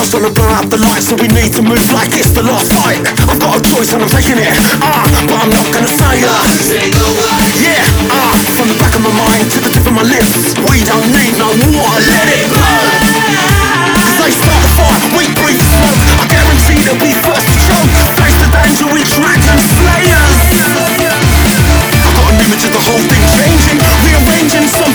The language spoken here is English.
It's gonna burn out the light, so we need to move like it's the last fight. I've got a choice and I'm taking it, but I'm not gonna say yeah, from the back of my mind to the tip of my lips. We don't need no water, let it burn. They start the fire, we breathe the smoke. I guarantee they'll be first to choke. Face the danger, we dragon slayers. I got an image of the whole thing changing, rearranging some